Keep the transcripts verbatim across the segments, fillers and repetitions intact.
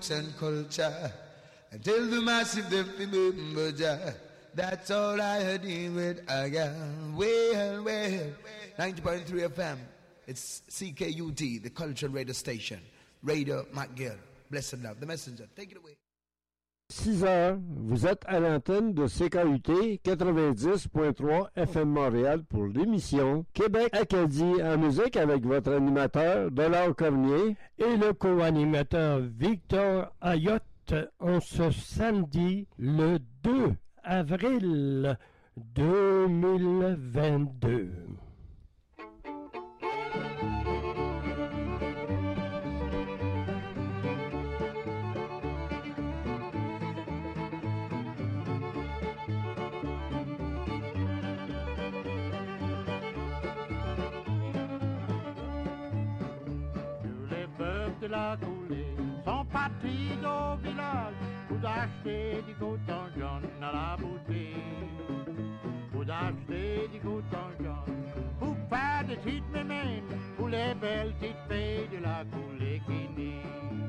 roots and culture. And tell the massive them remember Jah. That's all I heard him with again. Well, well, ninety point three F M. It's C K U T, the cultural radio station. Radio McGill. Blessed love. The messenger. Take it away. six heures, vous êtes à l'antenne de C K U T quatre-vingt-dix point trois F M Montréal pour l'émission Québec Acadie en musique avec votre animateur Dollar Cormier et le co-animateur Victor Ayotte en ce samedi le deux avril deux mille vingt-deux. De la coulée sont partis au village pour acheter du coton jaune à la boutique, pour acheter du coton jaune, pour faire des petites mémènes pour les belles petites filles de la coulée qui nient.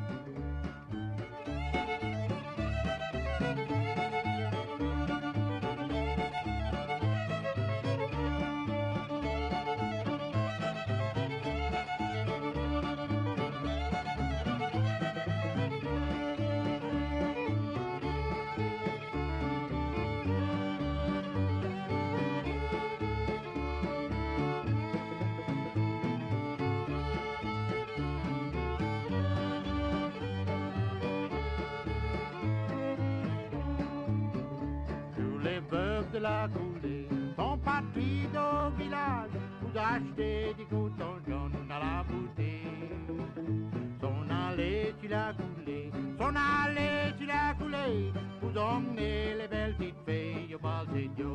De la coulée sont partis au village pour acheter du coton jaune à la boutique. Sont allés sur la coulée, sont allés sur la coulée pour emmener les belles petites filles au bal de Dieu.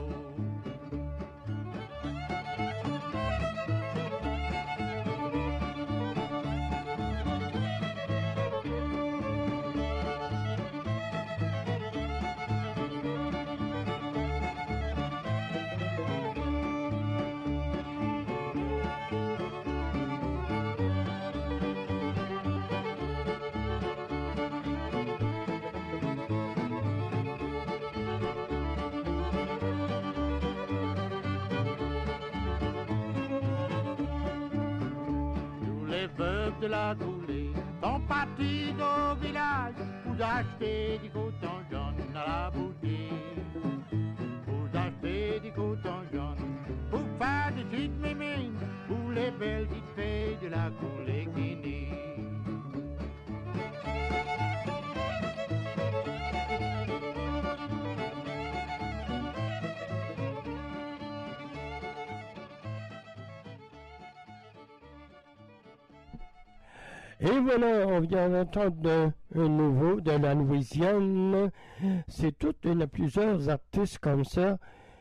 De la coulée sont partis au village pour acheter du coton jaune à la boutique, pour acheter du coton jaune, pour faire des petites mémines pour les belles petites filles de la coulée qui nient. Et voilà, on vient d'entendre un nouveau de la Louisiane. C'est toute une plusieurs artistes comme ça.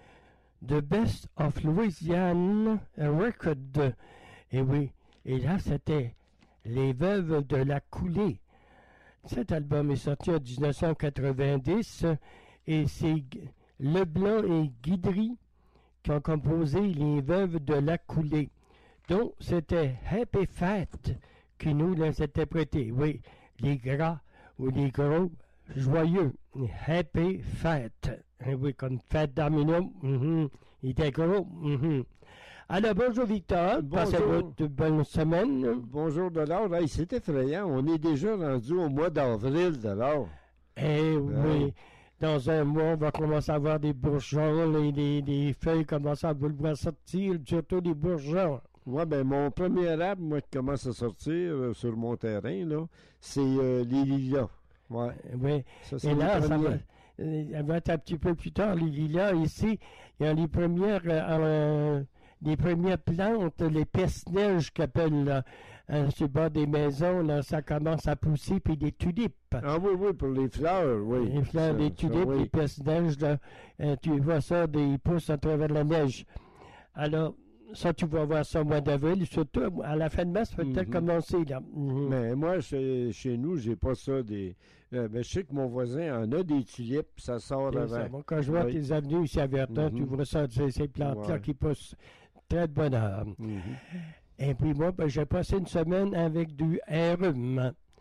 The Best of Louisiane Record. Et oui, et là c'était Les Veuves de la Coulée. Cet album est sorti en dix-neuf cent quatre-vingt-dix et c'est Leblanc et Guidry qui ont composé Les Veuves de la Coulée. Donc c'était Happy Fat qui nous les interprétés. Oui, les gras ou les gros joyeux. Happy Fat. Oui, comme fête d'Arminium. Mm-hmm. Il était gros. Mm-hmm. Alors, bonjour Victor. Passez votre bonne semaine. Bonjour Dollar. Hey, c'est effrayant. On est déjà rendu au mois d'avril, Dollar. Eh oui. Ouais. Dans un mois, on va commencer à avoir des bourgeons et des, des feuilles commencent à vouloir sortir, surtout des bourgeons. Oui, ben mon premier arbre, moi, qui commence à sortir euh, sur mon terrain, là, c'est euh, les lilas. Ouais. Oui. Ça, et là, ça va, euh, va être un petit peu plus tard, les lilas. Ici, il y a les premières, euh, les premières plantes, les peste-neige qu'appellent là, euh, sur le bord des maisons, là, ça commence à pousser, puis des tulipes. Ah oui, oui, pour les fleurs, oui. Les fleurs, ça, les tulipes, ça, oui. Les peste-neige, là, euh, tu vois ça, des pousses à travers la neige. Alors, ça, tu vas voir ça au mois d'avril, surtout à la fin de mars, peut-être mm-hmm. commencer, là. Mm-hmm. Mais moi, chez, chez nous, j'ai pas ça des... Euh, mais je sais que mon voisin en a des tulipes, ça sort avant. Ça, bon, quand je vois oui. tes avenues ici à Verton, mm-hmm. tu vois ça, ces, ces plantes-là ouais. qui poussent très de bonne heure. Mm-hmm. Et puis moi, ben, j'ai passé une semaine avec du rhume.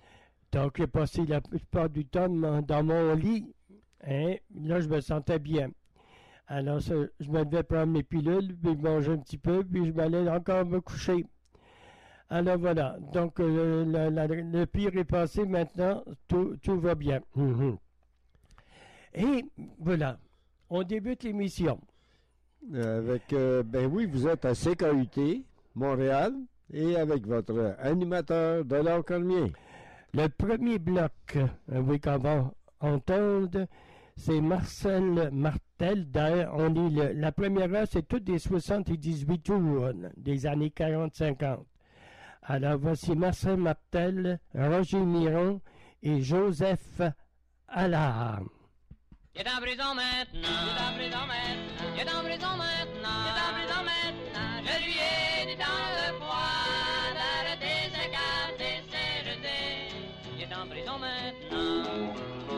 Donc, j'ai passé la plupart du temps dans dans mon lit. Hein? Là, je me sentais bien. Alors, ça, je me devais prendre mes pilules, puis manger un petit peu, puis je m'allais encore me coucher. Alors voilà, donc euh, la- la- le pire est passé maintenant, tout, tout va bien. Mhm. Et voilà, on débute l'émission. Avec, euh, ben oui, vous êtes à C K U T, Montréal, et avec votre animateur Dollar Cormier. Le premier bloc, euh, oui, qu'on va entendre, c'est Marcel Martel. D'ailleurs, on est le- la première heure, c'est toutes des soixante-dix-huit tours des années quarante cinquante. Alors voici Marcel Martel, Roger Miron et Joseph Allard. Il est en prison maintenant, il est en prison maintenant, il est en prison maintenant, il est en prison maintenant. Je lui ai dit dans le poids d'arrêter ses cartes et ses jetés. Il est en prison maintenant.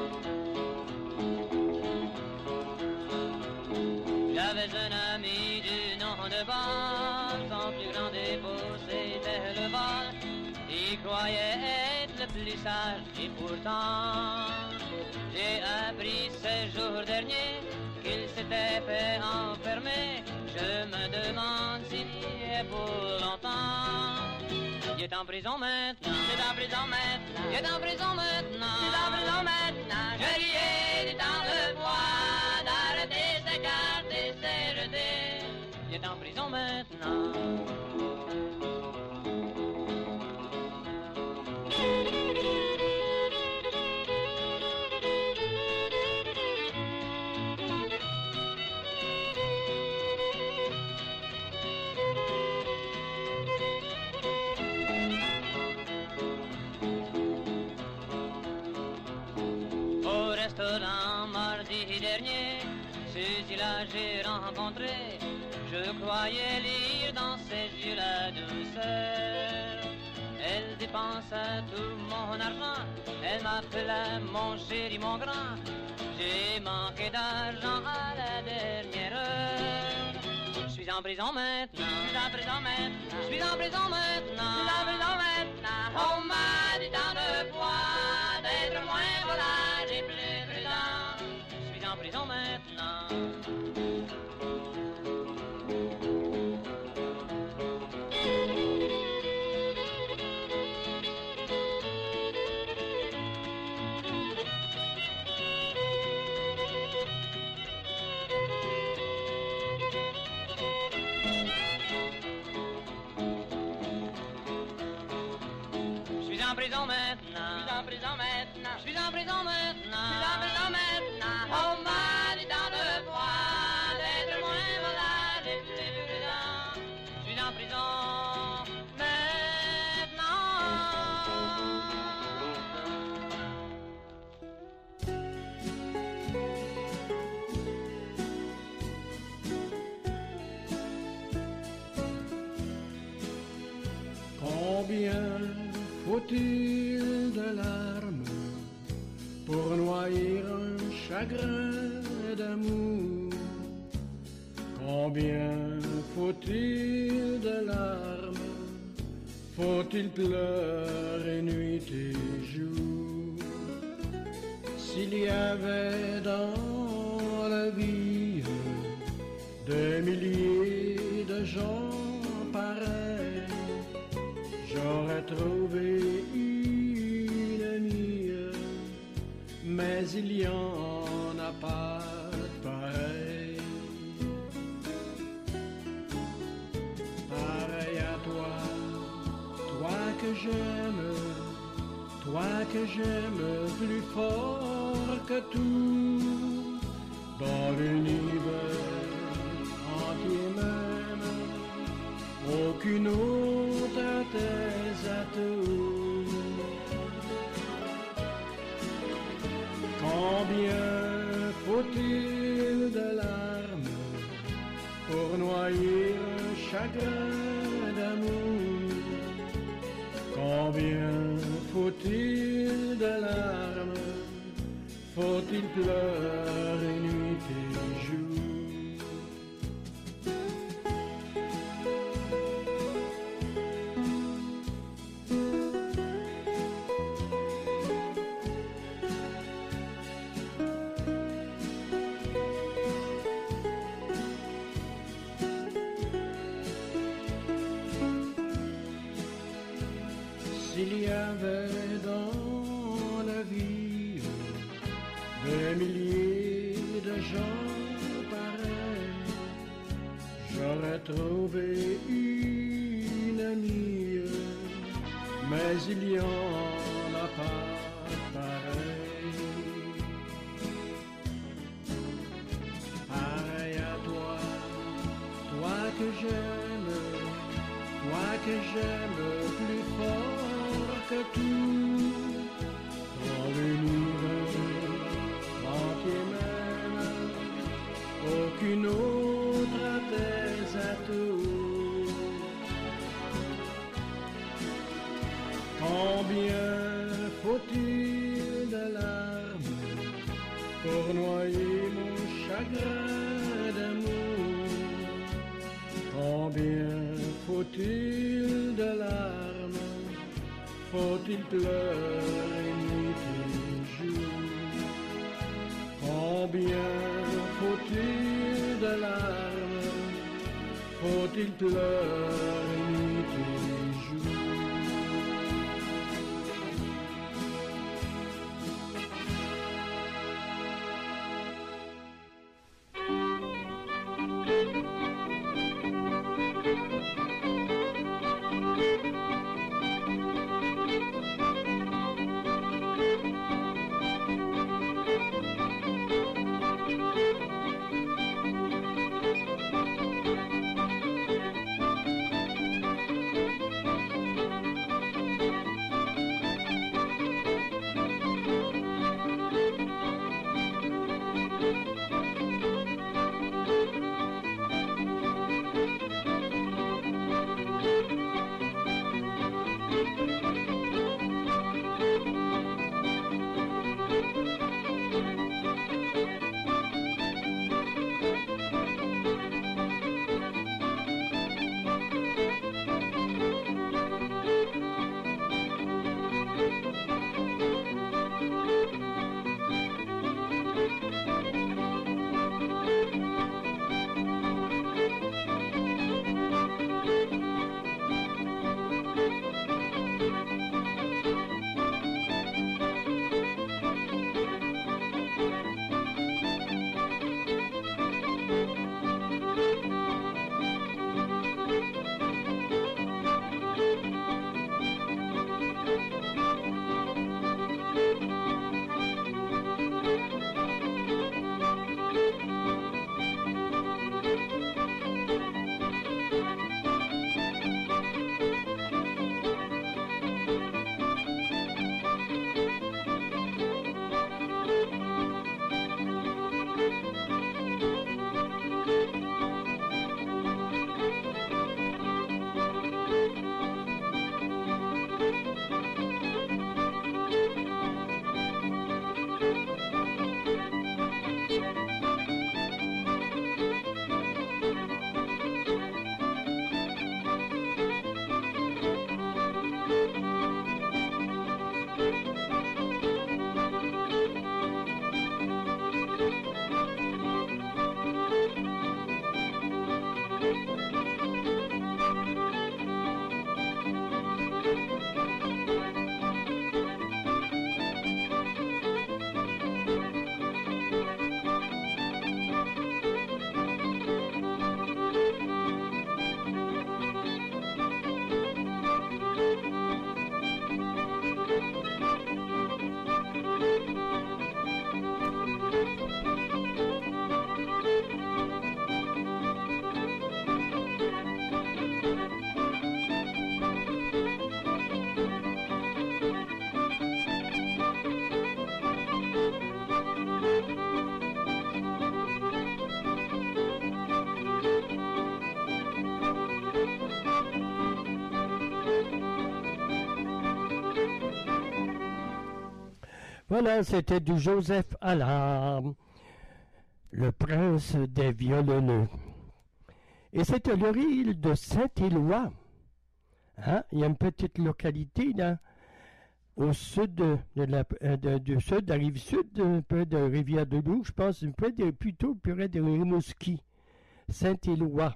J'avais un ami du nom de Paul, son plus grand défaut c'était le vol. Il croyait être le plus sage et pourtant j'ai appris ce jour dernier qu'il s'était fait enfermer. Je me demande s'il y est pour longtemps. Il est en prison maintenant, il est en prison maintenant, il est en prison maintenant, il est en prison maintenant. Je lui ai dit dans le bois d'arrêter ses cartes et ses jetés. Il est en prison maintenant. Au restaurant mardi dernier, Suzy-là j'ai rencontré. Je croyais lire dans ses yeux la douceur. Elle dépensa tout mon argent, elle m'appela mon chéri, mon grand. J'ai manqué d'argent à la dernière heure. Je suis en prison maintenant, je suis en prison maintenant, je suis en prison maintenant, je suis en prison maintenant. On m'a dit dans le poids d'être moins volage et plus prudent. Je suis en prison maintenant. Je suis en prison maintenant, je suis en prison maintenant, je suis en prison maintenant, je suis en prison maintenant. On m'a dit dans le bois d'être moins volage et plus prudent. Je suis en prison maintenant. Combien faut-il de larmes pour noyer un chagrin d'amour? Combien faut-il de larmes? Faut-il pleurer nuit et jour? S'il y avait dans la vie des milliers de gens pareils, j'aurais trouvé une amie, mais il y en a pas de pareil. Pareil à toi, toi que j'aime, toi que j'aime plus fort que tout, dans l'univers entier même, aucune autre à tes atouts. Combien faut-il de larmes pour noyer un chagrin d'amour? Combien faut-il de larmes? Faut-il pleurer nuit et jour? mais il y en a pas pareil. Pareil à toi, toi que j'aime, toi que j'aime plus fort que tout. Dans l'univers entier même, aucune autre a tes atouts. Combien faut-il de larmes pour noyer mon chagrin d'amour? Combien faut-il de larmes? Faut-il pleurer nuit et jour? Combien faut-il de larmes? Faut-il pleurer nuit et jour? Voilà, c'était du Joseph Allard, le prince des violonneux. Et c'était le île de Saint-Éloi. Hein? Il y a une petite localité là, au sud de, de la, de, du sud, de la rive sud, un peu de Rivière-de-Loup, je pense, un peu de, plutôt près de Rimouski, Saint-Éloi.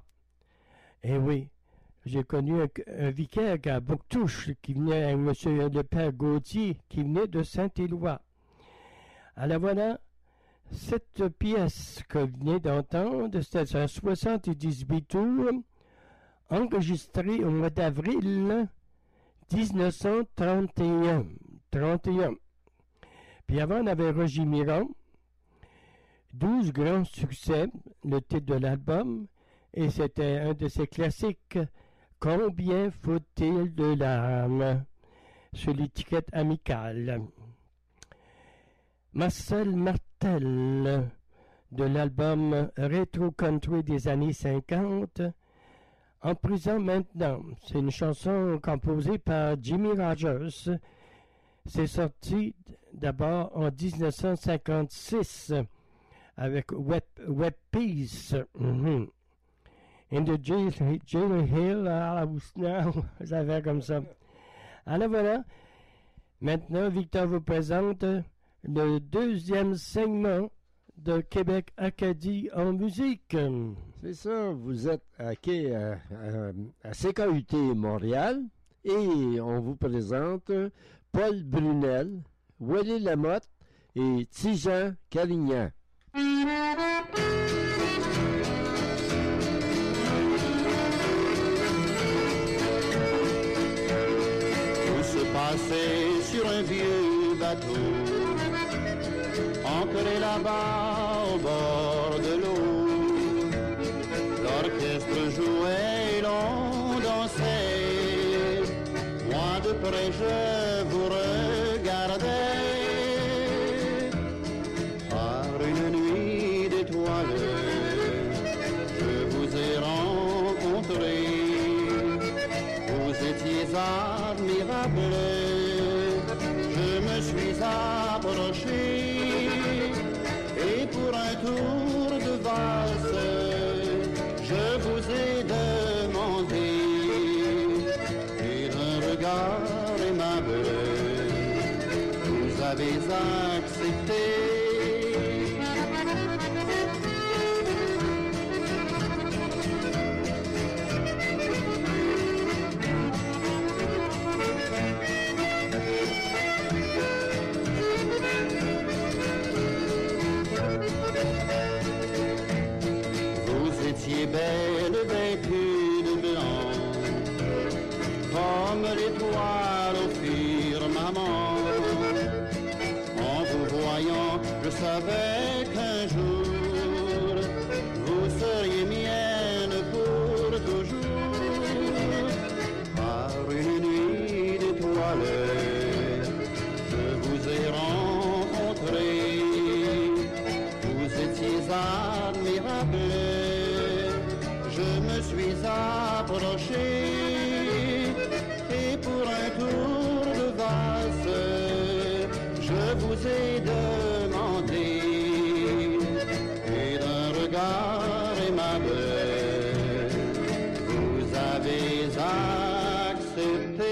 Eh oui, j'ai connu un, un vicaire à Bouctouche, qui venait, M. le père Gauthier, qui venait de Saint-Éloi. Alors voilà, cette pièce que vous venez d'entendre, c'était un soixante-dix-huit tours, enregistrée au mois d'avril, dix-neuf cent trente et un. trente et un. Puis avant, on avait Roger Miron. douze grands succès, le titre de l'album. Et c'était un de ses classiques. Combien faut-il de larmes? Sur l'étiquette amicale. Marcel Martel, de l'album Retro Country des années cinquante, En prison maintenant. C'est une chanson composée par Jimmy Rogers. C'est sorti d'abord en dix-neuf cent cinquante-six avec Wet, Wet Peace. Mm-hmm. In the jail, jail hill, à la ça fait comme ça. Alors voilà, maintenant Victor vous présente le deuxième segment de Québec Acadie en musique. C'est ça, vous êtes à, à, à, à C K U T Montréal et on vous présente Paul Brunel, Wally Lamotte et Tijan Carignan. Passé sur un vieux bateau, ancré là-bas au bord de l'eau. L'orchestre jouait et l'on dansait. Moi de près je vous regardais. Par une nuit d'étoiles, je vous ai rencontré. Vous étiez admirable, je me suis approché et pour un tour de valse, je vous ai demandé et d'un regard aimable, vous avez accepté. Belle vêtue de blanc, comme l'étoile au firmament. En vous voyant, je savais qu'un jour, vous seriez mienne pour toujours. Par une nuit d'étoiles, je vous ai rencontré. Vous étiez admirable. Je me suis approché et pour un tour de valse, je vous ai demandé et d'un regard aimable, vous avez accepté.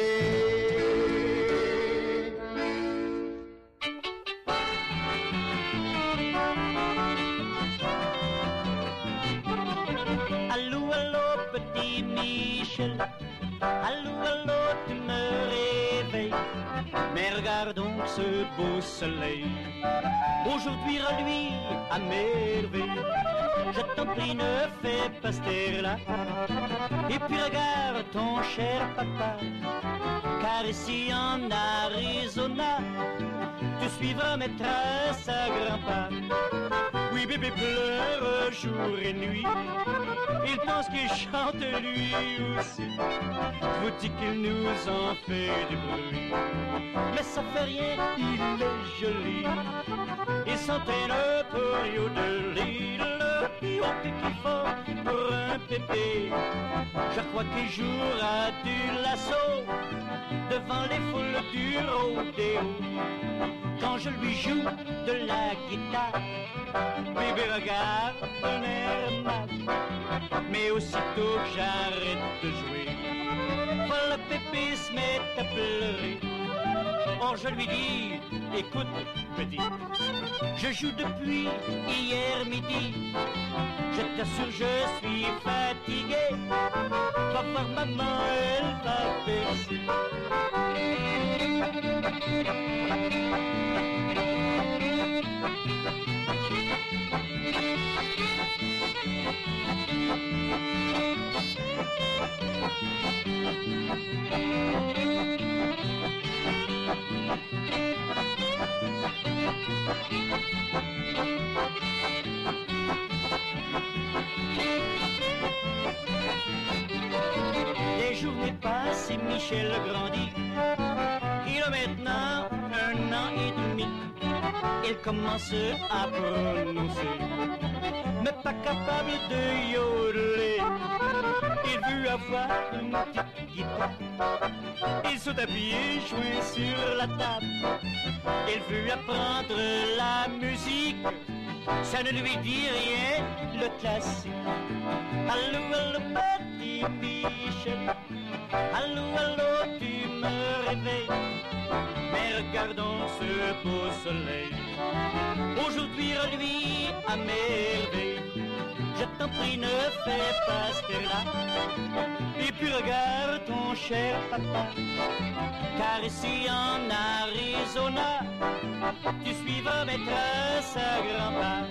Allô, allô, tu me réveilles. Mais regarde donc ce beau soleil. Aujourd'hui reluit à merveille. Je t'en prie, ne fais pas ce terre-là. Et puis regarde ton cher papa. Car ici en Arizona, tu suivras mes traces à grands pas. Oui, bébé pleure jour et nuit. Il pense qu'il chante lui aussi. Je vous dis qu'il nous en fait du bruit. Mais ça fait rien, il est joli. Il s'entraîne pour you de l'île. Oh, qu'il faut pour un pépé. Je crois qu'il jouera du lasso devant les foules du rodéo. Quand je lui joue de la guitare, bébé regarde un air mal. Mais aussitôt que j'arrête de jouer, voilà pépé se met à pleurer. Or je lui dis, écoute petit, je joue depuis hier midi. Je t'assure je suis fatigué. Va voir maman, elle va percer. Les journées passent et Michel grandit. Il a maintenant un an et demi. Il commence à prononcer, mais pas capable de yodeler. Il veut avoir une petite guitare. Il saute à pieds joints sur la table. Il veut apprendre la musique. Ça ne lui dit rien, le classique. Allô, allô, petit Michel. Allô, allô, tu me réveilles. Mais regardons ce beau soleil. Aujourd'hui, reluit à merveille. Je t'en prie, ne fais pas ce là. Et puis regarde ton cher papa. Car ici en Arizona, tu suivras mes traces à grands pas.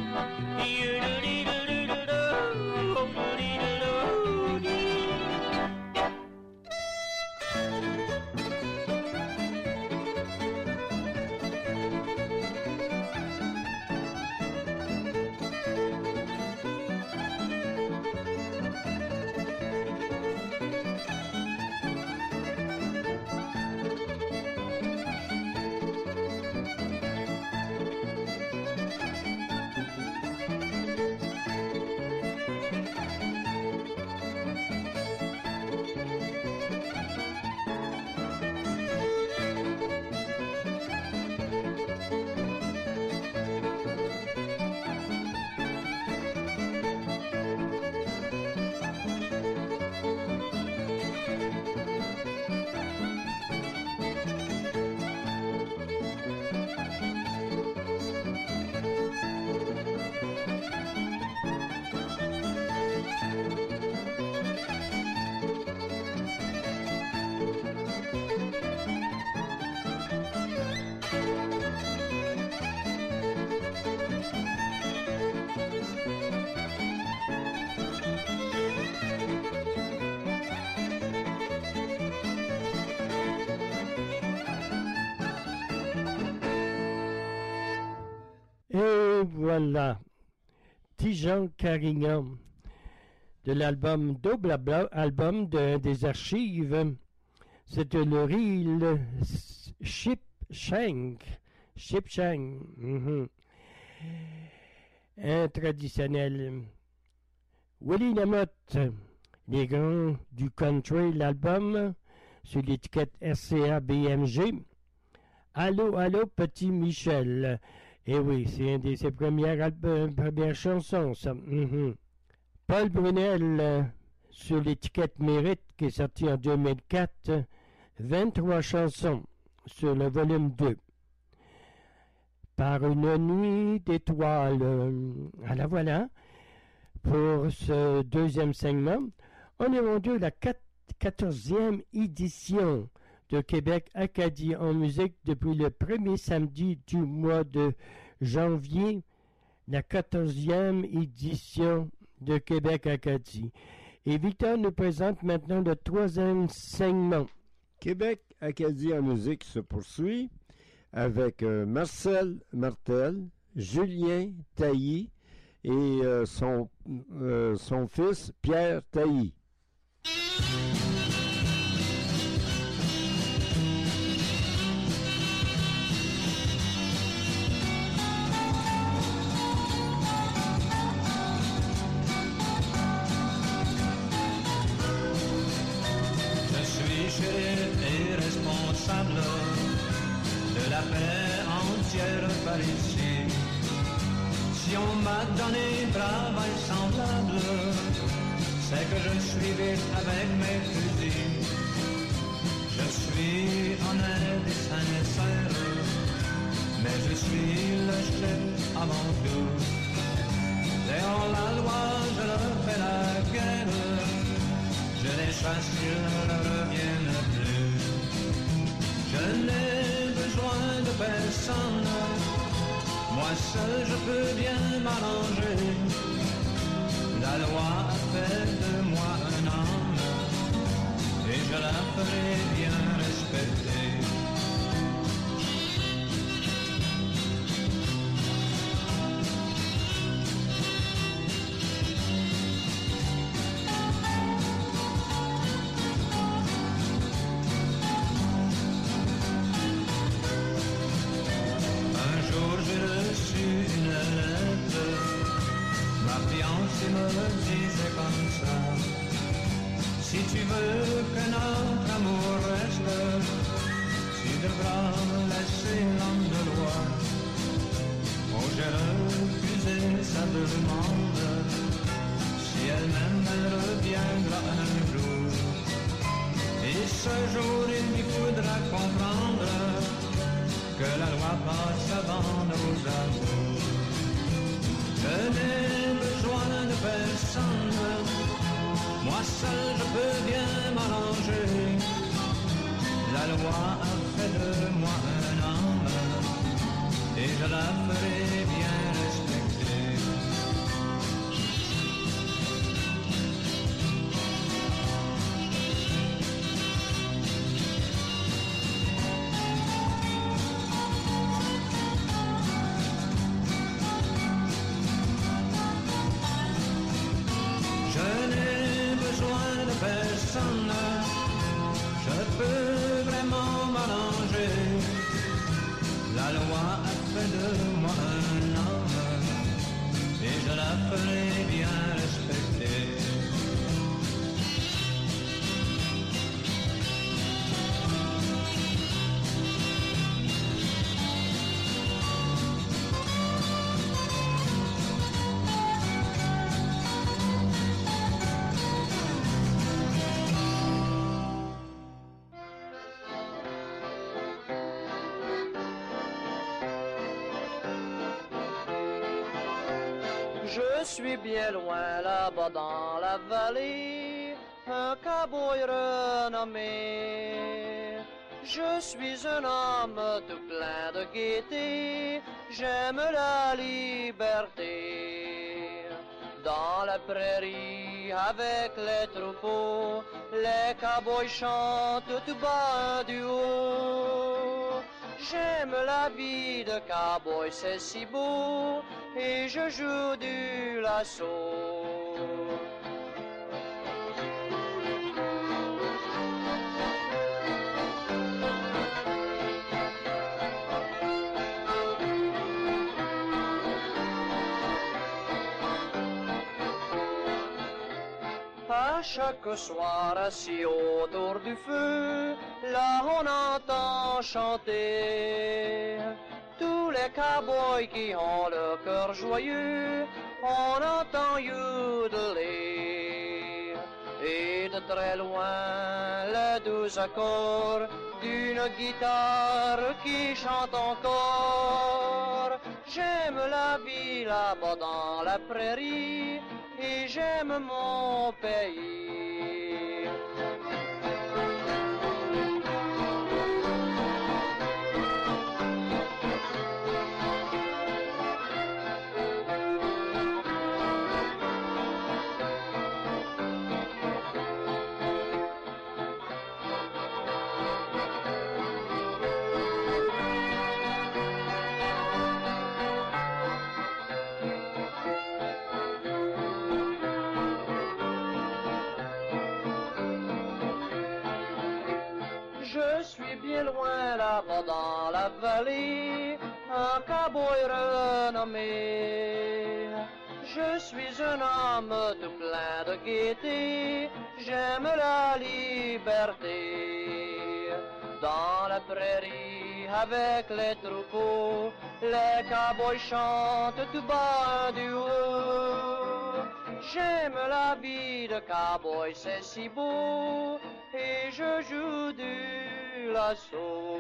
Et voilà, Tijan Carignan, de l'album Double album de, des archives. C'était le reel Shipshank. Shipshank. Mm-hmm. Un traditionnel. Willie Lamotte, les grands du country, l'album, sur l'étiquette R C A B M G. Allô, allô, petit Michel. Eh oui, c'est une de ses premières, albums, premières chansons, ça. Mm-hmm. Paul Brunel, euh, sur l'étiquette Mérite, qui est sorti en deux mille quatre, vingt-trois chansons sur le volume deux. Par une nuit d'étoiles. Euh, alors voilà, pour ce deuxième segment, on est rendu à la quatorzième édition de Québec Acadie en musique depuis le premier samedi du mois de janvier, la quatorzième édition de Québec Acadie. Et Victor nous présente maintenant le troisième segment. Québec Acadie en musique se poursuit avec euh, Marcel Martel, Julien Tailly et euh, son, euh, son fils Pierre Tailly. De la paix entière par ici. Si on m'a donné travail semblable, c'est que je suis vite avec mes fusils. Je suis honnête et sincère, mais je suis le chef avant tout. Dehors la loi, je leur fais la guerre, je les chasse, ils ne reviennent plus. Je n'ai besoin de personne, moi seul je peux bien m'arranger. La loi a fait de moi un homme, et je la ferai bien respecter. de demande. Si elle-même elle reviendra un jour. Et ce jour il lui faudra comprendre que la loi passe avant nos amours. Je n'ai besoin de personne, moi seul je peux bien m'arranger. La loi a fait de moi un homme et je la ferai bien respecter. Je n'ai besoin de personne, je peux vraiment m'arranger. La loi a fait de moi un homme et je la ferai bien respecter. Je suis bien loin là-bas dans la vallée, un cowboy renommé. Je suis un homme tout plein de gaieté, j'aime la liberté. Dans la prairie avec les troupeaux, les cowboys chantent tout bas du haut. J'aime la vie de cowboy, c'est si beau, et je joue du lasso. À chaque soir assis autour du feu, là on entend chanter tous les cowboys qui ont le cœur joyeux, on entend yodeler. Et de très loin, les doux accords d'une guitare qui chante encore. J'aime la vie là-bas dans la prairie et j'aime mon pays. Je suis bien loin là-bas dans la vallée, un cowboy renommé. Je suis un homme tout plein de gaieté, j'aime la liberté. Dans la prairie avec les troupeaux, les cowboys chantent tout bas du haut. J'aime la vie de cowboy, c'est si beau, et je joue du lasso.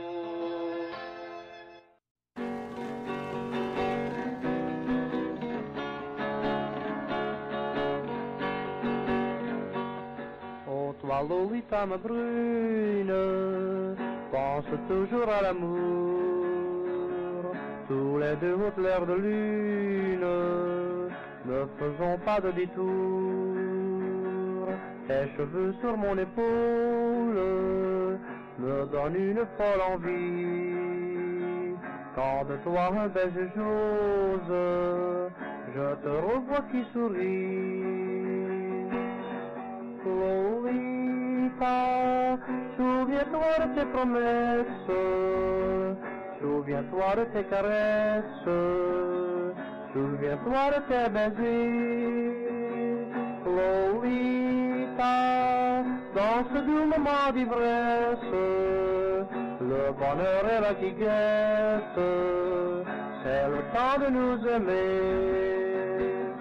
Oh, toi, Lolita, ma brune, pense toujours à l'amour. Tous les deux au clair de lune, ne faisons pas de détour. Tes cheveux sur mon épaule me donnent une folle envie. Quand de toi un baiser j'ose, je te revois qui sourit. Lolita, souviens-toi de tes promesses, souviens-toi de tes caresses, souviens-toi de tes baisers. Lolita, dans ce doux moment d'ivresse, le bonheur est là qui guette, c'est le temps de nous aimer.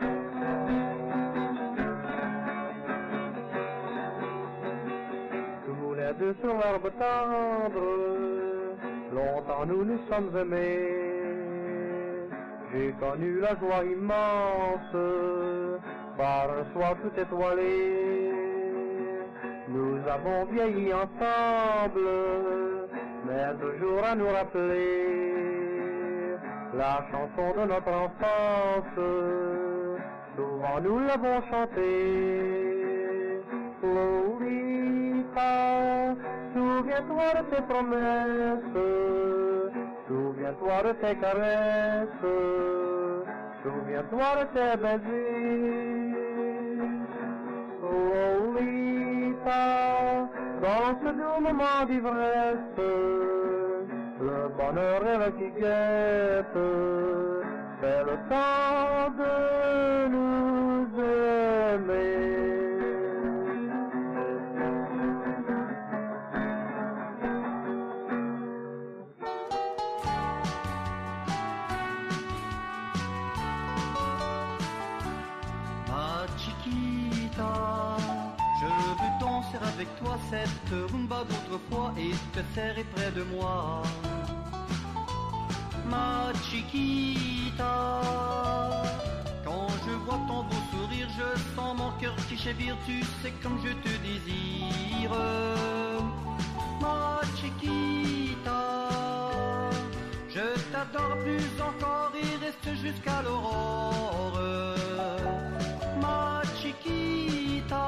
deux sur l'herbe tendre, longtemps nous nous sommes aimés. J'ai connu la joie immense, par un soir tout étoilé. Nous avons vieilli ensemble, mais toujours à nous rappeler la chanson de notre enfance. Souvent nous l'avons chantée. Lolita, souviens-toi de tes promesses, souviens-toi de tes caresses, souviens-toi de tes baisers. Lolita, dans ce doux moment d'ivresse, le bonheur est là qui guette, c'est le temps de nous aimer. Avec toi cette rumba d'autrefois et te serrer près de moi. Ma chiquita, quand je vois ton beau sourire, je sens mon cœur qui chavire, tu sais comme je te désire. Ma chiquita, je t'adore plus encore et reste jusqu'à l'aurore. Ma chiquita,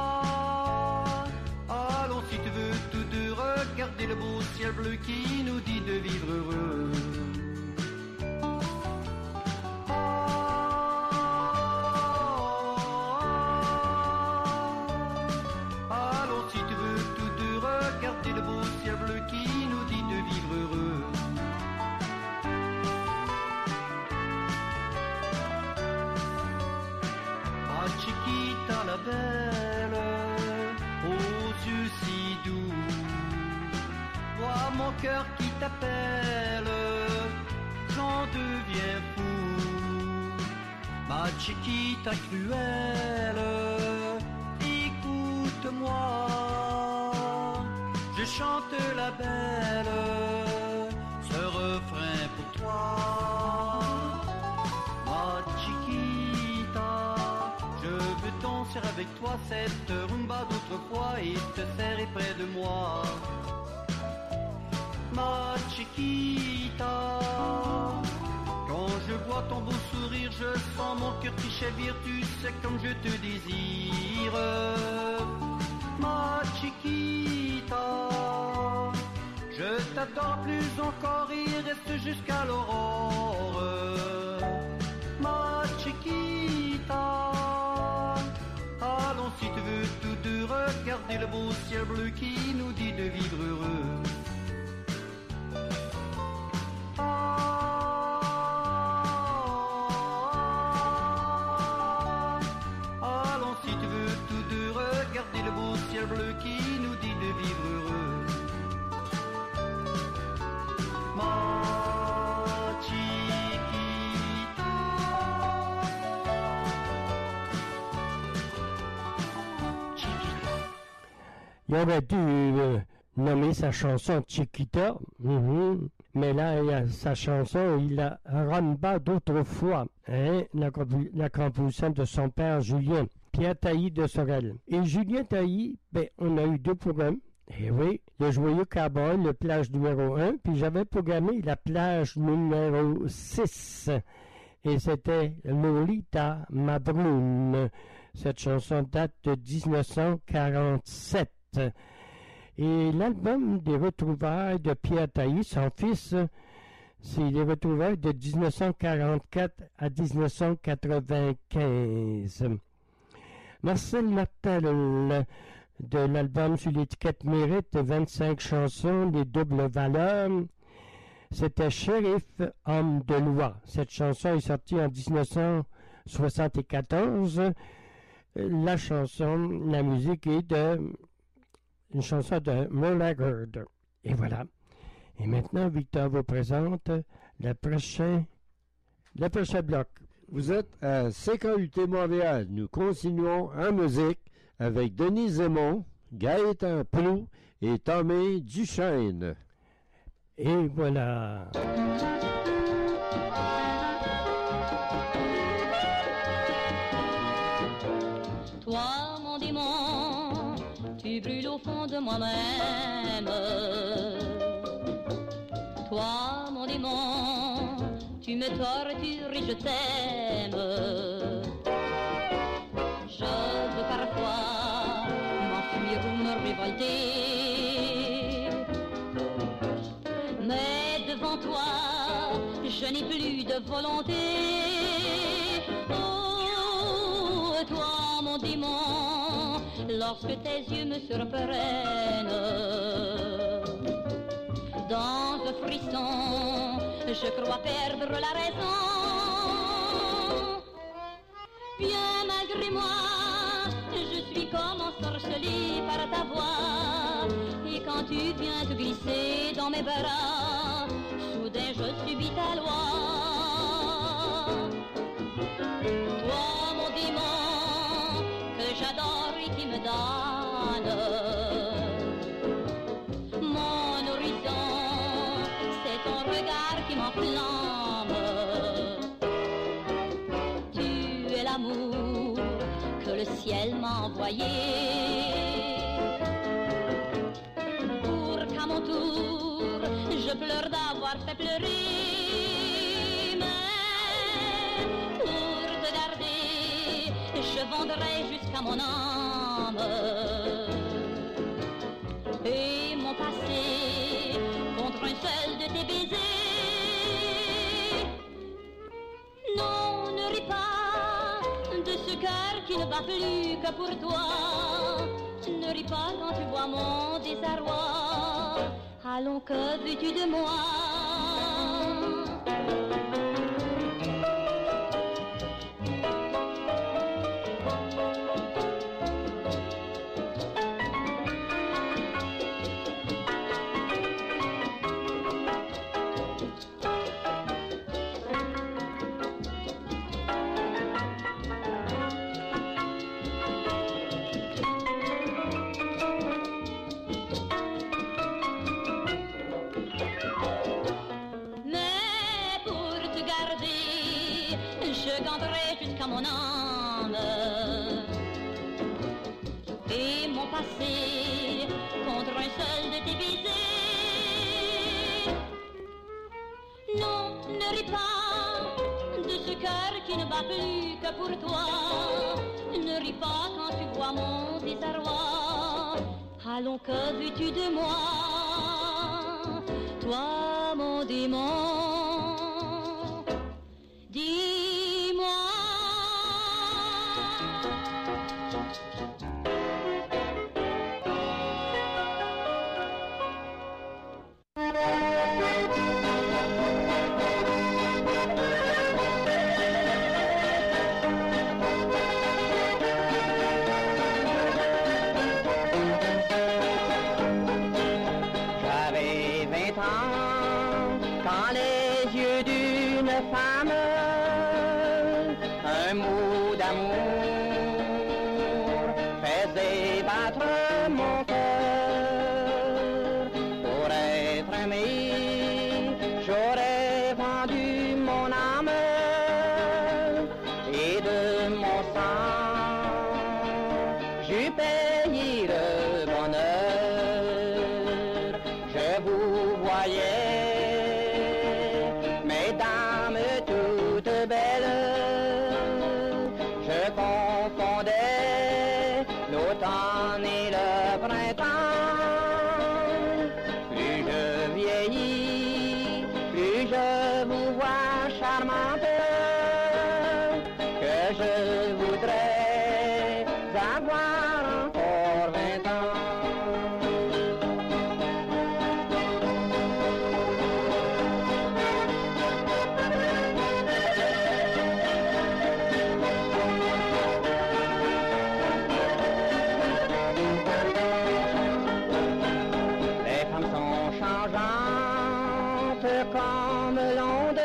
si tu veux tous deux regarder le beau ciel bleu qui nous dit de vivre heureux. Ah, allons si tu veux tous deux regarder le beau ciel bleu qui nous dit de vivre heureux. Ah, Chiquita la belle, aux yeux si doux, vois mon cœur qui t'appelle, j'en deviens fou. Ma chiquita cruelle, écoute-moi, je chante la belle, ce refrain pour toi. Ma chiquita, je veux danser avec toi cette rumba d'autrefois et te serrer près de moi. Ma chiquita, quand je vois ton beau sourire, je sens mon cœur qui chavire, tu sais comme je te désire. Ma chiquita, je t'adore plus encore et reste jusqu'à l'aurore. Ma chiquita, allons si tu veux tous deux regarder le beau ciel bleu qui nous dit de vivre heureux. Ah, allons si tu veux tous deux regarder le beau ciel bleu qui nous dit de vivre heureux. Ma Il aurait dû euh, nommer sa chanson Chiquita, mm-hmm. Mais là, il a sa chanson, il a Rumba d'autrefois, hein, la, comp- la composition de son père Julien, Pierre Tailly de Sorel. Et Julien Tailly, ben, on a eu deux programmes. Eh oui, le Joyeux Cowboy, le plage numéro un, puis j'avais programmé la plage numéro six. Et c'était Lolita Mabroun. Cette chanson date de dix-neuf cent quarante-sept. Et l'album des retrouvailles de Pierre Tailly, son fils, c'est les retrouvailles de dix-neuf cent quarante-quatre à dix-neuf cent quatre-vingt-quinze. Marcel Martel, de l'album sur l'étiquette Mérite, vingt-cinq chansons, les doubles valeurs, c'était Shérif, homme de loi. Cette chanson est sortie en dix-neuf cent soixante-quatorze. La chanson, la musique est de une chanson de Merle Haggard. Et voilà. Et maintenant, Victor vous présente le prochain, le prochain bloc. Vous êtes à C K U T Montréal. Nous continuons en musique avec Denis Zemont Gaëtan Proulx et Tommy Duchesne. Et voilà. Toi, mon démon, tu brûles au fond de moi-même. Toi, mon démon, tu me tortures et je t'aime. Je veux parfois m'enfuir ou me révolter, mais devant toi, je n'ai plus de volonté. Oh, toi, mon démon, lorsque tes yeux me surprennent, dans un frisson, je crois perdre la raison. Bien malgré moi, je suis comme ensorcelée par ta voix. Et quand tu viens te glisser dans mes bras, soudain je subis ta loi. Toi, mon démon, que j'adore et qui me donne mon horizon, c'est ton regard qui m'enflamme. Tu es l'amour que le ciel m'a envoyé, pour qu'à mon tour je pleure d'avoir fait pleurer. Mais pour te garder, je vendrai jusqu'à mon âme et mon passé contre un seul de tes baisers. Non, ne ris pas de ce cœur qui ne bat plus que pour toi. Ne ris pas quand tu vois mon désarroi. Allons, que veux-tu de moi? Jusqu'à mon âme et mon passé contre un seul de tes baisers. Non, ne ris pas de ce cœur qui ne bat plus que pour toi. Ne ris pas quand tu vois mon désarroi. Allons, que veux-tu de moi? Toi, mon démon, dis-moi. J'avais vingt ans quand les yeux d'une femme, un mot d'amour faisait battre mon cœur. Pour être aimé, j'aurais vendu mon âme et de mon sang j'eus payé le bonheur. Je vous voyais, mesdames toutes belles, je confondais l'automne et le printemps. Plus je vieillis, plus je vous vois charmante, que je voudrais avoir encore vingt ans. Les femmes sont changeantes comme l'onde.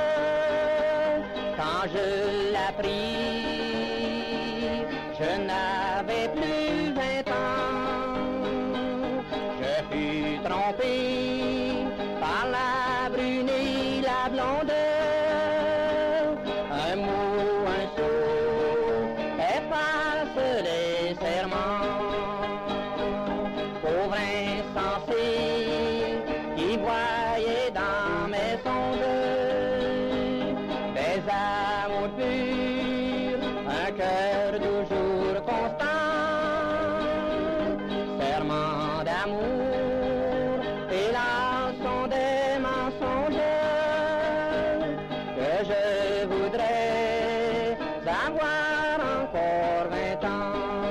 Quand je l'appris, je n'avais plus vingt ans. trompé par la brune et la blonde. Un mot, un sot, efface les serments. Pauvre insensé qui voyait dans mes sondes des amours purs, un cœur toujours constant, serment d'amour et là sont des mensonges que je voudrais avoir encore vingt ans.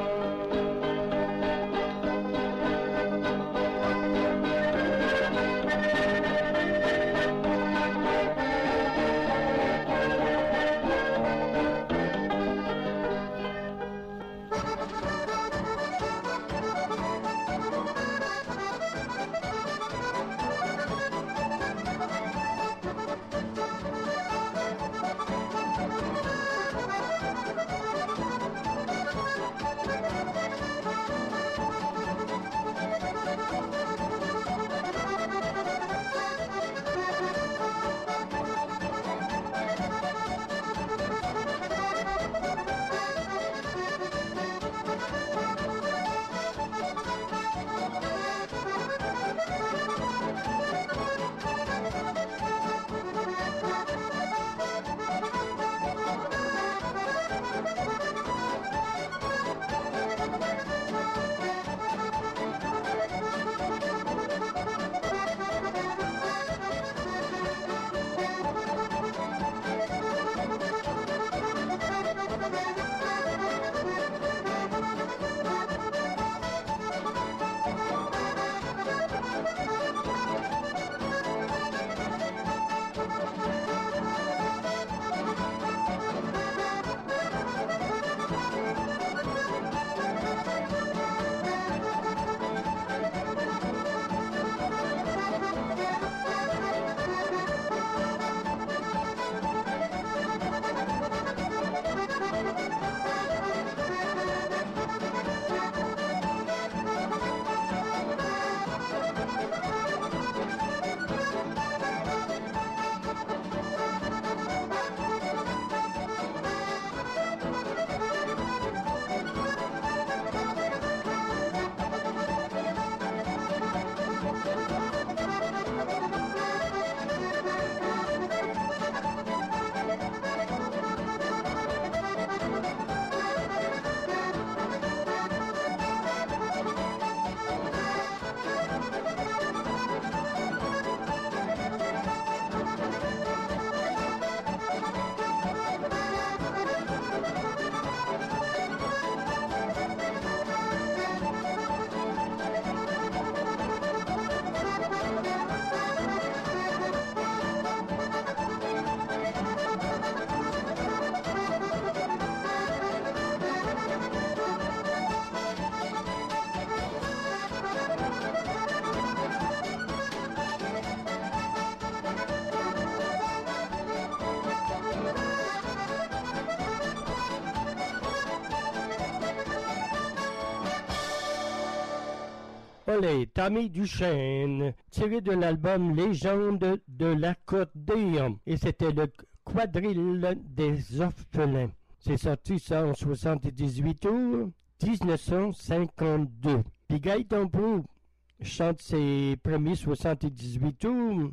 Olé, Tommy Duchesne, tiré de l'album Légende de l'accordéon. Et c'était le quadrille des orphelins. C'est sorti ça en soixante-dix-huit tours, dix-neuf cent cinquante-deux. Puis Gaëtan Proulx chante ses premiers soixante-dix-huit tours.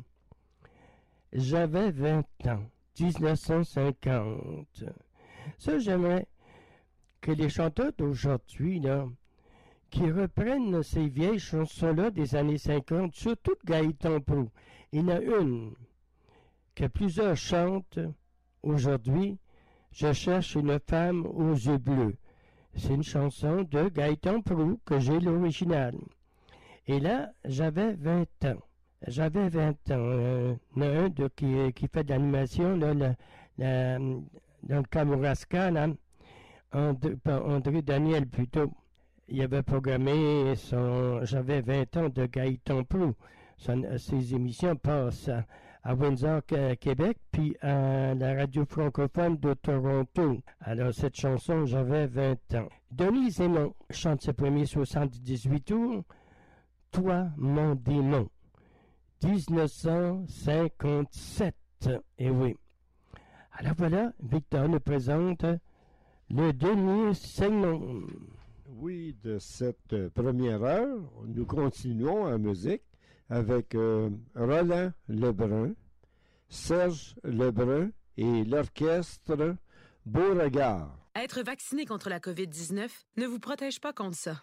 J'avais vingt ans, dix-neuf cent cinquante. Ça, j'aimerais que les chanteurs d'aujourd'hui, là, qui reprennent ces vieilles chansons-là des années cinquante, surtout Gaëtan Proulx. Il y en a une que plusieurs chantent aujourd'hui, Je cherche une femme aux yeux bleus. C'est une chanson de Gaëtan Proulx que j'ai l'original. Et là, j'avais vingt ans. J'avais vingt ans. Euh, il y en a un de, qui, qui fait de l'animation là, la, la, dans le Kamouraska, là, André, André Daniel plutôt. Il avait programmé son J'avais vingt ans de Gaëtan Proulx. Son, ses émissions passent à, à Windsor, Québec, puis à la radio francophone de Toronto. Alors, cette chanson, J'avais vingt ans. Denis Zémon chante ses premiers soixante-dix-huit tours. Toi, mon démon, dix-neuf cent cinquante-sept. Et oui. Alors voilà, Victor nous présente le dernier segment. Oui, de cette première heure, nous continuons en musique avec euh, Roland Lebrun, Serge Lebrun et l'orchestre Beauregard. Être vacciné contre la covid dix-neuf ne vous protège pas contre ça.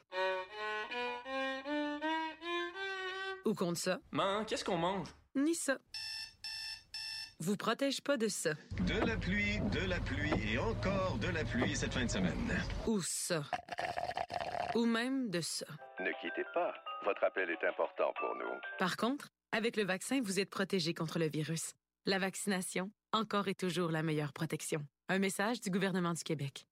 Ou contre ça. Man, qu'est-ce qu'on mange? Ni ça. Vous protège pas de ça. De la pluie, de la pluie et encore de la pluie cette fin de semaine. Ou ça. Ou même de ça. Ne quittez pas. Votre appel est important pour nous. Par contre, avec le vaccin, vous êtes protégé contre le virus. La vaccination, encore et toujours la meilleure protection. Un message du gouvernement du Québec.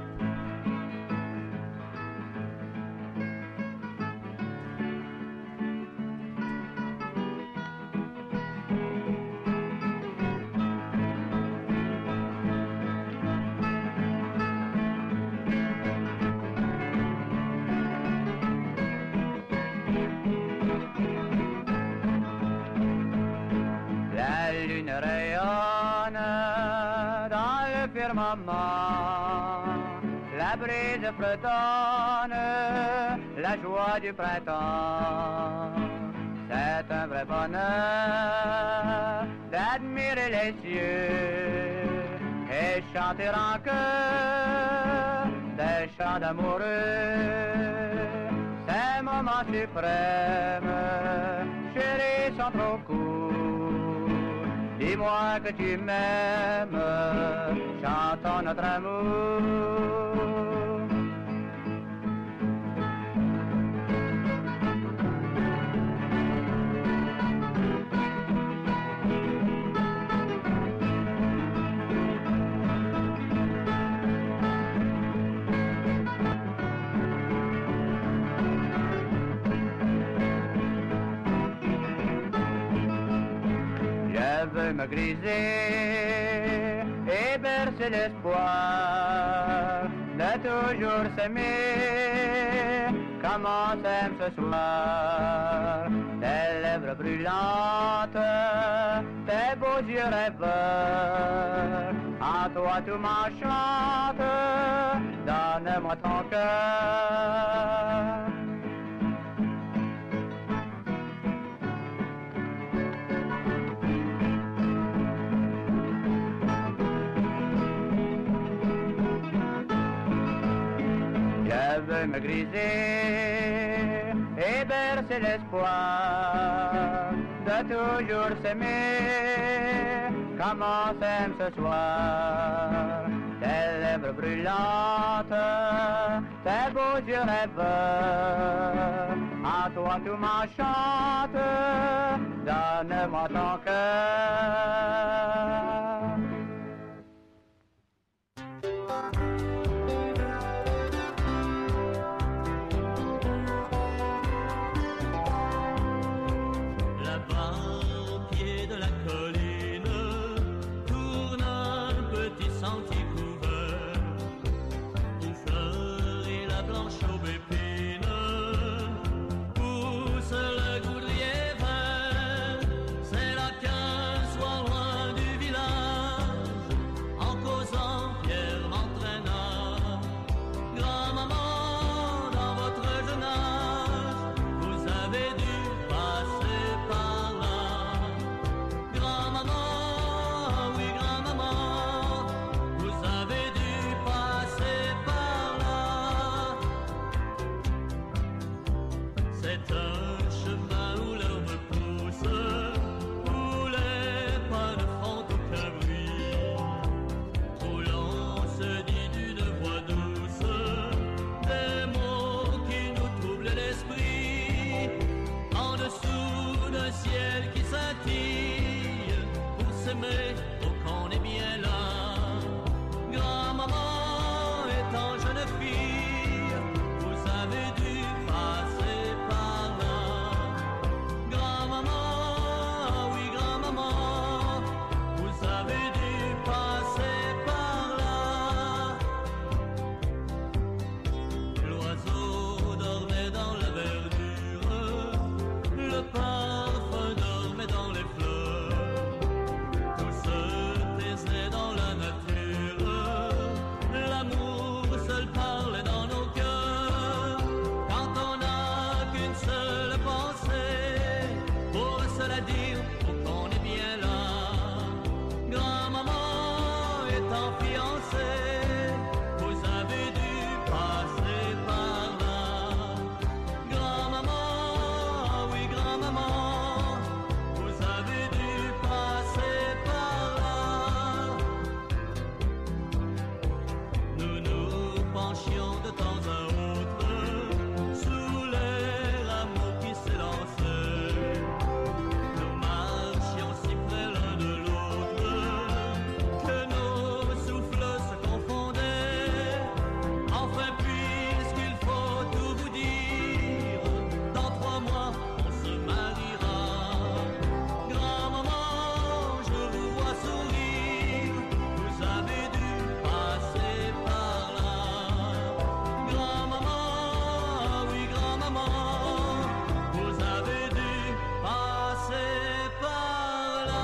La brise fredonne, la joie du printemps. C'est un vrai bonheur d'admirer les cieux et chanter en chœur des chants d'amoureux. Ces moments suprêmes, chéris, sont trop courts. Dis-moi que tu m'aimes, chantons notre amour. Je veux me griser et bercer l'espoir de toujours s'aimer comme on s'aime ce soir. Tes lèvres brûlantes, tes beaux yeux rêveurs, en toi tout m'enchante, donne-moi ton cœur. Je veux me griser et bercer l'espoir de toujours s'aimer comme on s'aime ce soir. Tes lèvres brûlantes, tes beaux yeux rêveurs, en toi tout m'enchante, donne-moi ton cœur. Vous longtemps fiancés, vous avez dû passer par là. Grand-maman, oui grand-maman, vous avez dû passer par là. Nous nous penchions de temps à autre sous les rameaux qui s'élançaient. Nous marchions si près l'un de l'autre que nos souffles se confondaient. Enfin, puisqu'il faut tout vous dire, dans trois mois on se mariera. Grand-maman, je vous vois sourire, vous avez dû passer par là. Grand-maman, oui grand-maman, vous avez dû passer par là.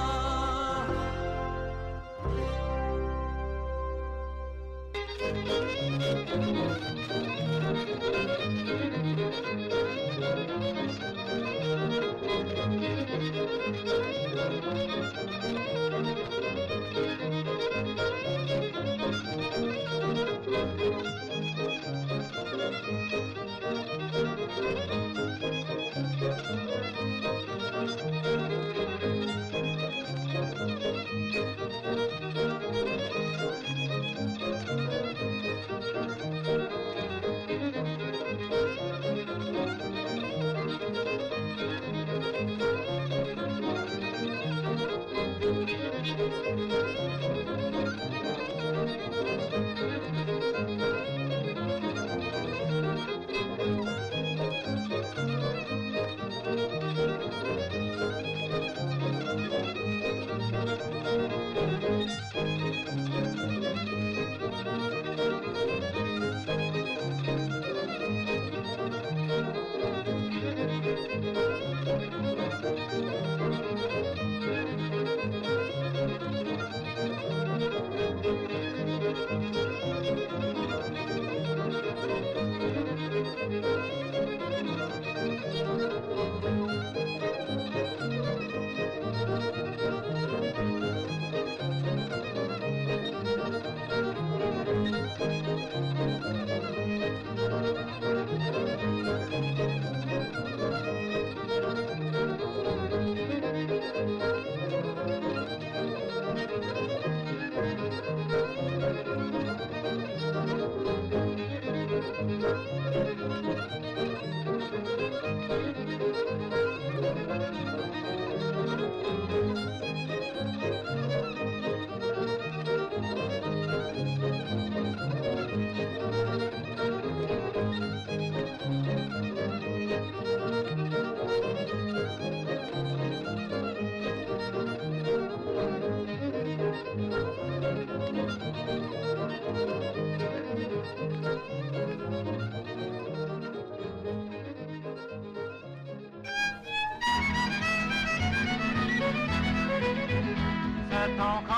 C'est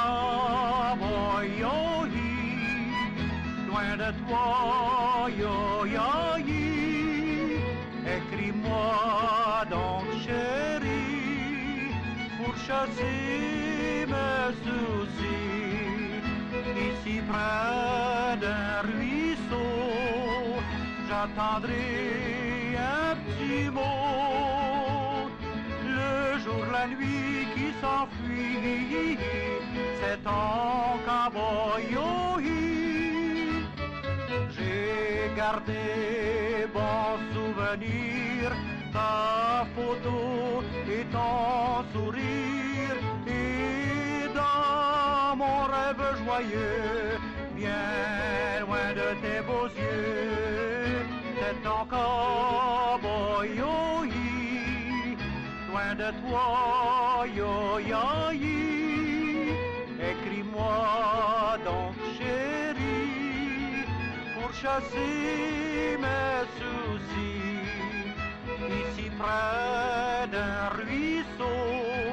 encore oh, yo, hi, loin de toi, yo, yo, hi. Écris-moi donc, chérie, pour chasser mes soucis. Ici près d'un ruisseau, j'attendrai un petit mot. Le jour, la nuit qui s'enfuit, c'est ton cowboy. J'ai gardé bon souvenir, ta photo et ton sourire. Et dans mon rêve joyeux, bien loin de tes beaux yeux, c'est ton cowboy. Loin de toi, yo, yo, yi. Écris-moi donc, chérie, pour chasser mes soucis. Ici près d'un ruisseau,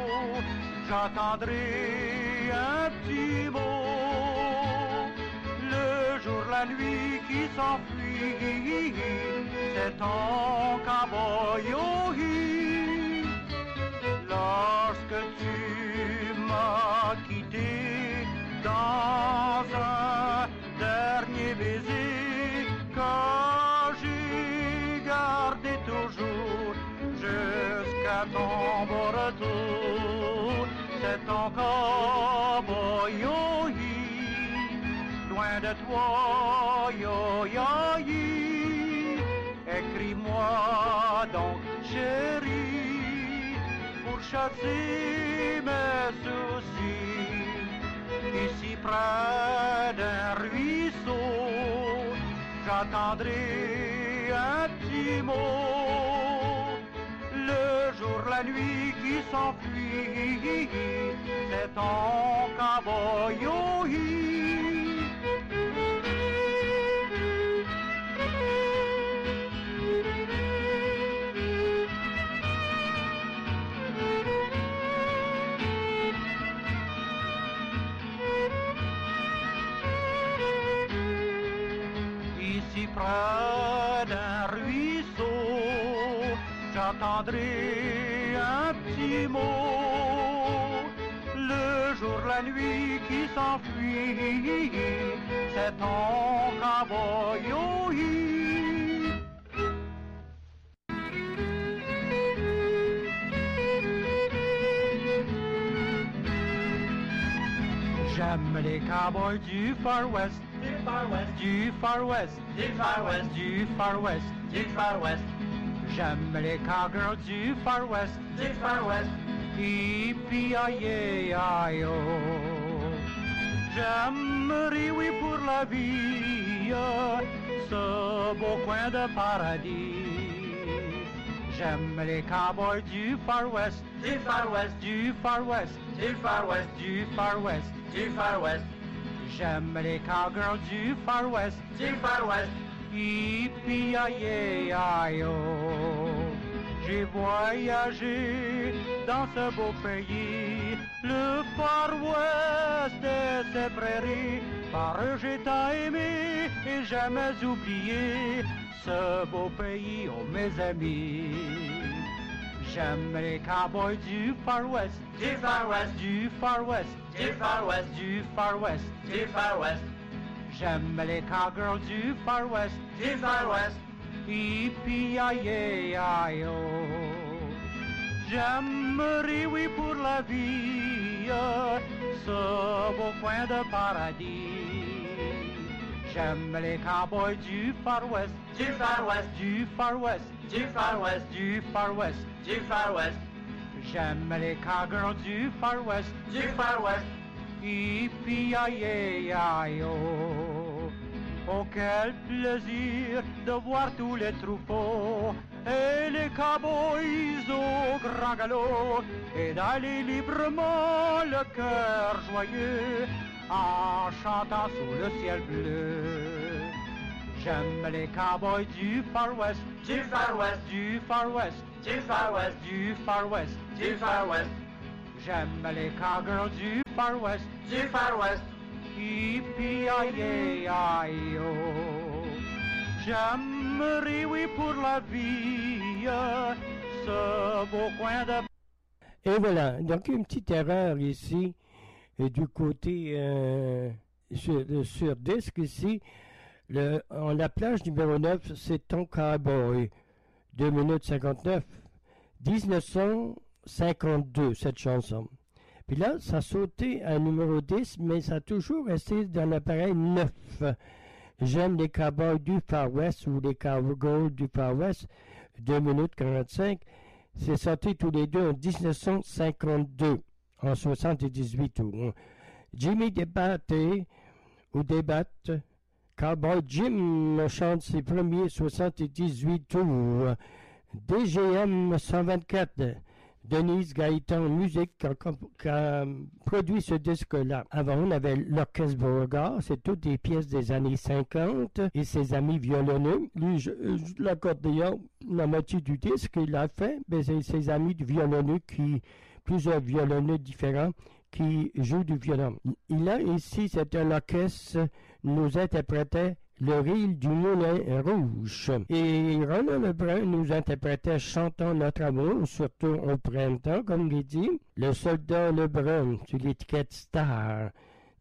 j'attendrai un petit mot. Le jour, la nuit qui s'enfuit, c'est ton cowboy. Lorsque tu m'as quitté dans un dernier baiser que j'ai gardé toujours jusqu'à ton beau retour. C'est ton cowboy, yo-yi, loin de toi, yo-yo-yi. Écris-moi donc, chérie, pour chasser mes soucis. Ici près d'un ruisseau, j'attendrai un petit mot. Le jour, la nuit qui s'enfuit, c'est ton cowboy, yo-yi. Ici près d'un ruisseau, j'attendrai un petit mot. Le jour, la nuit qui s'enfuit, c'est ton cowboy, yo-yi. J'aime les cowboys du Far West, du Far West, du Far West, du Far West, du Far West, du Far West. J'aime les cowgirls du Far West, du Far West, hi-pi-aïe-aïe-oh. J'aimerais, oui, pour la vie, ce beau coin de paradis. J'aime les cowboys du Far West, du Far West, du Far West, du Far West, du Far West, du Far West. J'aime les cowgirls du Far West, du Far West, hi-pi-aïe-aïe-oh. J'ai voyagé dans ce beau pays, le Far West et ses prairies. Par eux j'ai tant aimé et jamais oublié ce beau pays, oh mes amis. J'aime les cowboys du Far West, du Far West, du Far West, du Far West, du Far West, du Far West. J'aime les cowgirls du Far West, du Far West, hi-pi-aïe-aïe-oh. J'aimerais, oui, pour la vie, ce beau coin de paradis. J'aime les cowboys du Far West, du Far West, du Far West, du Far West, du Far West, du Far West. J'aime les cowgirls du Far West, du Far West, hi-pi-aïe-aïe-aïe-oh. Oh, quel plaisir de voir tous les troupeaux et les cowboys au grand galop et d'aller librement le cœur joyeux en chantant sous le ciel bleu. J'aime les cowboys du Far West, du Far West, du Far West, du Far West, du Far West, du Far West. J'aime les cowgirls du Far West, du Far West, hi-pi-aïe-aïe-oh. J'aimerais, oui, pour la vie, ce beau coin de... Et voilà, donc une petite erreur ici, et du côté euh, sur, sur disque ici, le, en la plage numéro neuf, c'est Ton Cowboy, deux minutes cinquante-neuf, dix-neuf cent cinquante-deux, cette chanson. Puis là, ça a sauté à numéro dix, mais ça a toujours resté dans l'appareil neuf. J'aime les cowboys du Far West ou les cowgirls du Far West, deux minutes quarante-cinq. C'est sorti tous les deux en dix-neuf cent cinquante-deux, en soixante-dix-huit tours. Jimmy Débatté, ou Débatte, Cowboy Jim chante ses premiers soixante-dix-huit tours. D G M cent vingt-quatre, Denise Gaëtan Musique qui a, qui a produit ce disque-là. Avant, on avait l'Orchestre Beauregard, c'est toutes des pièces des années cinquante, et ses amis violonneux. Lui, je, je, l'accordéon, la moitié du disque, il l'a fait, mais c'est ses amis du violonneux, qui, plusieurs violonneux différents, qui jouent du violon. Il a ici, c'est un orchestre, nous interprétait Le Rire du Moulin Rouge. Et Renaud Lebrun nous interprétait Chantons notre amour, surtout au printemps, comme il dit. Le soldat Lebrun, sur l'étiquette Star,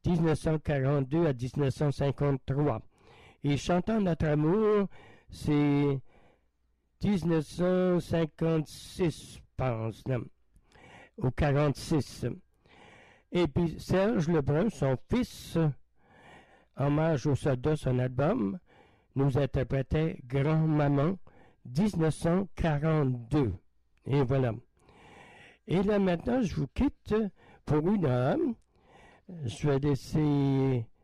dix-neuf cent quarante-deux à dix-neuf cent cinquante-trois. Et Chantant notre amour, c'est dix-neuf cent cinquante-six, je pense, non, ou quarante-six. Et puis Serge Lebrun, son fils, hommage aux soldats, son album, nous interprétait Grand-Maman, dix-neuf cent quarante-deux. Et voilà. Et là maintenant, je vous quitte pour une heure. Je vais laisser